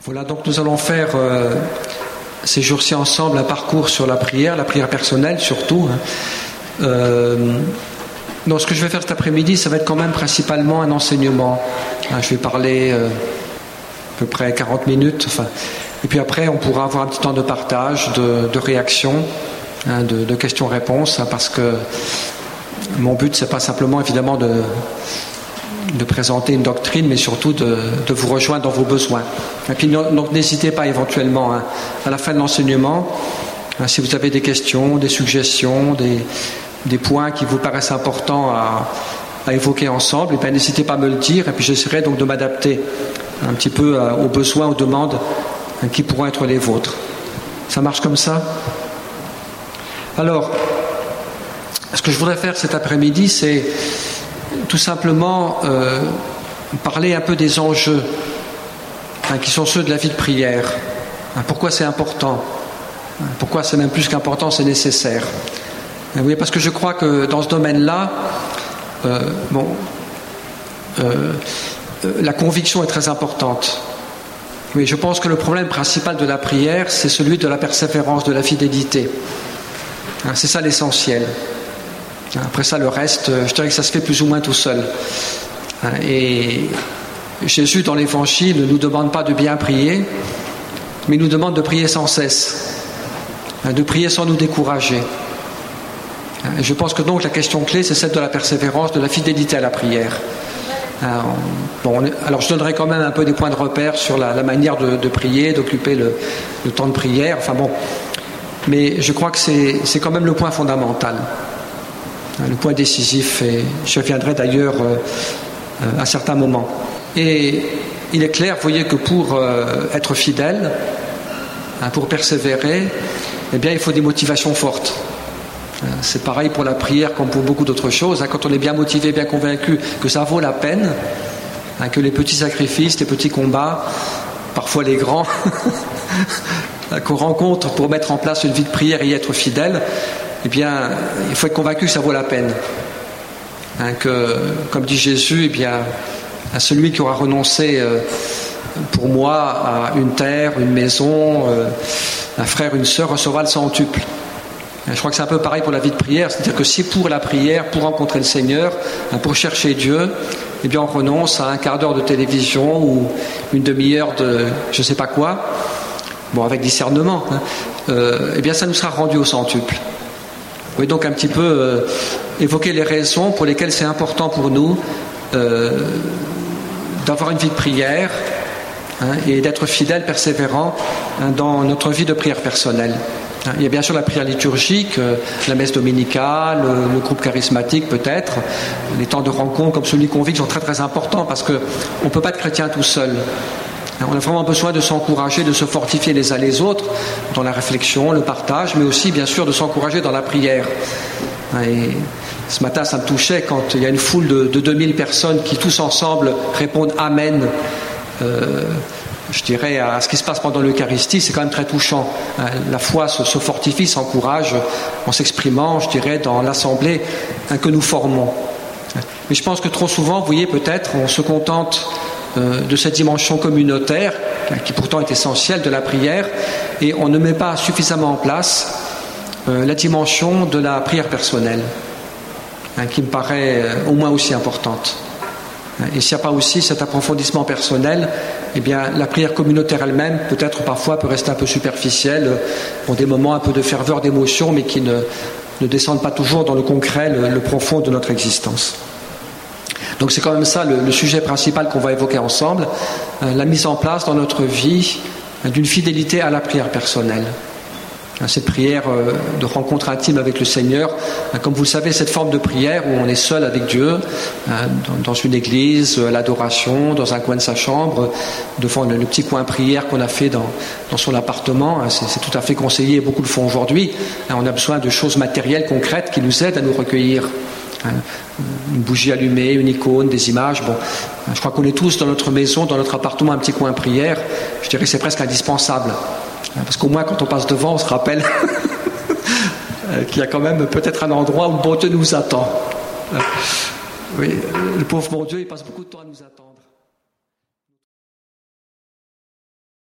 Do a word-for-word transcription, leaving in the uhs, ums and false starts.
Voilà, donc nous allons faire euh, ces jours-ci ensemble un parcours sur la prière, la prière personnelle surtout. Hein. Euh, donc ce que je vais faire cet après-midi, ça va être quand même principalement un enseignement. Hein, je vais parler euh, à peu près quarante minutes. Enfin, et puis après, on pourra avoir un petit temps de partage, de, de réaction, hein, de, de questions-réponses, hein, parce que mon but, c'est pas simplement évidemment de... de présenter une doctrine, mais surtout de, de vous rejoindre dans vos besoins. Et puis donc n'hésitez pas éventuellement hein, à la fin de l'enseignement, hein, si vous avez des questions, des suggestions, des, des points qui vous paraissent importants à, à évoquer ensemble, et bien n'hésitez pas à me le dire, et puis j'essaierai donc de m'adapter un petit peu à, aux besoins, aux demandes hein, qui pourront être les vôtres. Ça marche comme ça ? Alors, ce que je voudrais faire cet après-midi, c'est tout simplement euh, parler un peu des enjeux hein, qui sont ceux de la vie de prière. Hein, pourquoi c'est important, hein, pourquoi c'est même plus qu'important, c'est nécessaire. Hein, oui, parce que je crois que dans ce domaine-là, euh, bon, euh, la conviction est très importante. Oui, je pense que le problème principal de la prière, c'est celui de la persévérance, de la fidélité. Hein, c'est ça l'essentiel. Après ça, le reste, je dirais que ça se fait plus ou moins tout seul. Et Jésus, dans l'Évangile, ne nous demande pas de bien prier, mais il nous demande de prier sans cesse, de prier sans nous décourager. Et je pense que donc la question clé, c'est celle de la persévérance, de la fidélité à la prière. Alors, bon, alors je donnerai quand même un peu des points de repère sur la, la manière de, de prier, d'occuper le, le temps de prière. Enfin bon, mais je crois que c'est, c'est quand même le point fondamental. Le point décisif, et je reviendrai d'ailleurs euh, à certains moments. Et il est clair, vous voyez, que pour euh, être fidèle, hein, pour persévérer, eh bien, il faut des motivations fortes. Hein, c'est pareil pour la prière comme pour beaucoup d'autres choses. Hein, quand on est bien motivé, bien convaincu que ça vaut la peine, hein, que les petits sacrifices, les petits combats, parfois les grands, qu'on rencontre pour mettre en place une vie de prière et y être fidèle, eh bien, il faut être convaincu que ça vaut la peine. Hein, que, comme dit Jésus, eh bien, à celui qui aura renoncé euh, pour moi à une terre, une maison, euh, un frère, une sœur, recevra le centuple. Hein, je crois que c'est un peu pareil pour la vie de prière, c'est-à-dire que si pour la prière, pour rencontrer le Seigneur, hein, pour chercher Dieu, eh bien, on renonce à un quart d'heure de télévision ou une demi-heure de je ne sais pas quoi, bon, avec discernement, hein, euh, eh bien, ça nous sera rendu au centuple. Oui, donc un petit peu euh, évoquer les raisons pour lesquelles c'est important pour nous euh, d'avoir une vie de prière hein, et d'être fidèle, persévérant hein, dans notre vie de prière personnelle. Hein, il y a bien sûr la prière liturgique, euh, la messe dominicale, le, le groupe charismatique peut-être, les temps de rencontre comme celui qu'on vit sont très très importants parce qu'on ne peut pas être chrétien tout seul. On a vraiment besoin de s'encourager, de se fortifier les uns les autres dans la réflexion, le partage, mais aussi bien sûr de s'encourager dans la prière. Et ce matin, ça me touchait quand il y a une foule de, de deux mille personnes qui tous ensemble répondent Amen. Euh, je dirais à ce qui se passe pendant l'Eucharistie, c'est quand même très touchant. La foi se, se fortifie, s'encourage en s'exprimant, je dirais, dans l'assemblée que nous formons. Mais je pense que trop souvent, vous voyez, peut-être, on se contente de cette dimension communautaire, qui pourtant est essentielle, de la prière, et on ne met pas suffisamment en place euh, la dimension de la prière personnelle, hein, qui me paraît euh, au moins aussi importante. Et s'il n'y a pas aussi cet approfondissement personnel, eh bien, la prière communautaire elle-même, peut-être parfois, peut rester un peu superficielle, pour des moments un peu de ferveur d'émotion, mais qui ne, ne descendent pas toujours dans le concret, le, le profond de notre existence. Donc c'est quand même ça le, le sujet principal qu'on va évoquer ensemble, euh, la mise en place dans notre vie euh, d'une fidélité à la prière personnelle. Hein, cette prière euh, de rencontre intime avec le Seigneur, hein, comme vous le savez, cette forme de prière où on est seul avec Dieu, hein, dans, dans une église, à l'adoration, dans un coin de sa chambre, devant le, le petit coin prière qu'on a fait dans, dans son appartement, hein, c'est, c'est tout à fait conseillé, beaucoup le font aujourd'hui. Hein, on a besoin de choses matérielles, concrètes, qui nous aident à nous recueillir. Une bougie allumée, une icône, des images. Bon, je crois qu'on est tous dans notre maison, dans notre appartement, un petit coin prière. Je dirais que c'est presque indispensable. Parce qu'au moins, quand on passe devant, on se rappelle qu'il y a quand même peut-être un endroit où le bon Dieu nous attend. Oui, le pauvre bon Dieu, il passe beaucoup de temps à nous attendre.